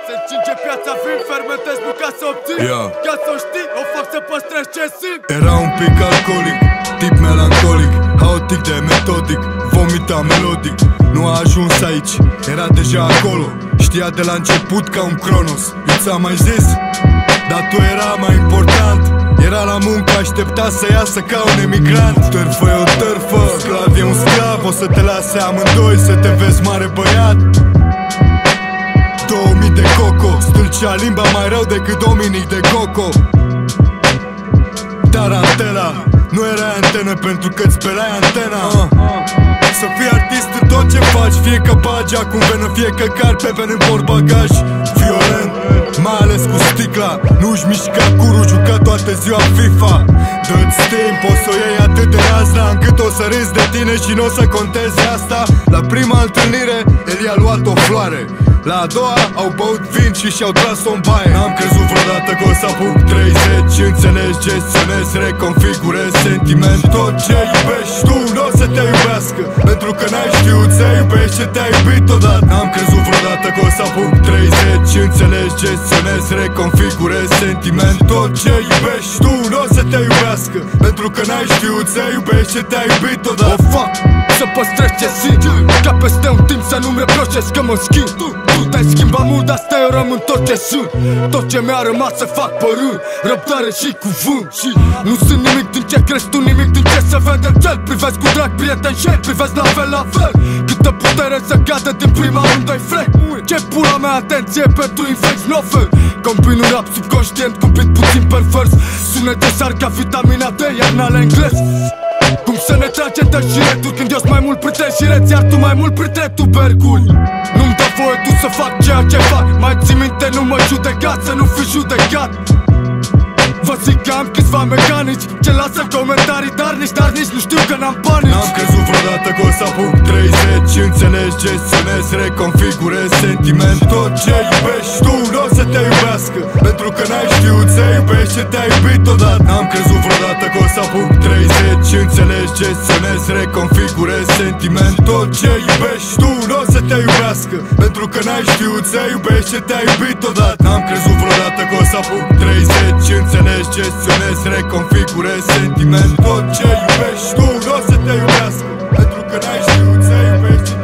Se încinge piața, vin, fermentez, nu ca să obțin Ca să o știi, o fac să păstrez ce simt. Era un pic alcoolic, tip melancolic, haotic de metodic, vomita melodic. Nu a ajuns aici, era deja acolo. Știa de la început ca un Cronos. Eu ți-am mai zis, dar tu era mai important. Era la muncă, aștepta să iasă ca un emigrant. Târfă e o târfă, sclav e un sclav. O să te lase amândoi să te vezi mare băiat. 2000 de coco, stâlcea limba mai rău decât Dominic de Coco. Tarantela, nu erai antenă pentru că-ți spelai antena. Să fii artist în tot ce faci, fie că bagi acum venă, fie că cari pe ven în portbagaj. Violent, mai ales cu sticla, nu-și mișca curul, juca toată ziua FIFA. Dă-ți timp, o să o iei atât de razna încât o să râzi de tine și nu o să conteze asta. La prima întâlnire, el i-a luat o floare. La a doua au băut vin și și-au tras-o în baie. N-am crezut vreodată că o să apuc 30. Înțelegi, gestionez, reconfigurez sentiment. Tot ce iubești tu nu o să te iubească, pentru că n-ai știut să iubești ce te-ai iubit odată. N-am crezut vreodată că o să apuc 30. Înțelegi, gestionez, reconfigurez sentiment. Tot ce iubești tu nu o să te iubească, pentru că n-ai știut să iubești ce te-ai iubit odată. O fac să păstrez ce simt, ca peste un timp să nu-mi reproșez că mă schimb. Tu te-ai schimbat mult, dar stai, eu rămân tot ce sunt. Tot ce mi-a rămas să fac părând, răbdare și cuvânt. Și nu sunt nimic din ce crezi tu, nimic din ce se vede cel. Privesc cu drag, prieten și privesc la fel, la fel. Câtă putere să cadă din prima rundă-i frec. Ce pula mea atenție pentru infecți, nu ofer. Combin un rap subconștient cu beat puțin pervers. Sunete sar ca vitamina D, iar n-ale englez. Cum să ne trage de șireturi când eu-s mai mult printre șireți, iar tu mai mult printre tuberculi. Nu-mi dă voie tu să fac ceea ce fac. Mai ții minte, nu mă judecat, să nu fi judecat. Vă zic că am câțiva mecanici ce lasă comentarii darnici, dar nici nu știu că n-am panici. N-am crezut vreodată că o să apuc 30. Înțelegi, gestionez, reconfigurez sentiment. Tot ce iubești tu nu o să te iubească, pentru că n-ai știut să iubești ce te-ai iubit odată. N-am crezut vreodată că o să apuc 30. Înțelegi, gestionez, reconfigurez sentiment. Tot ce iubești tu nu o să te iubească, pentru că n-ai știut să iubești ce te-ai iubit odată. N-am crezut vreodată că o să apuc 30. Înțelegi, gestionez, reconfigurez sentiment. Tot ce iubești tu nu o să te iubească, pentru că n-ai știut să iubești.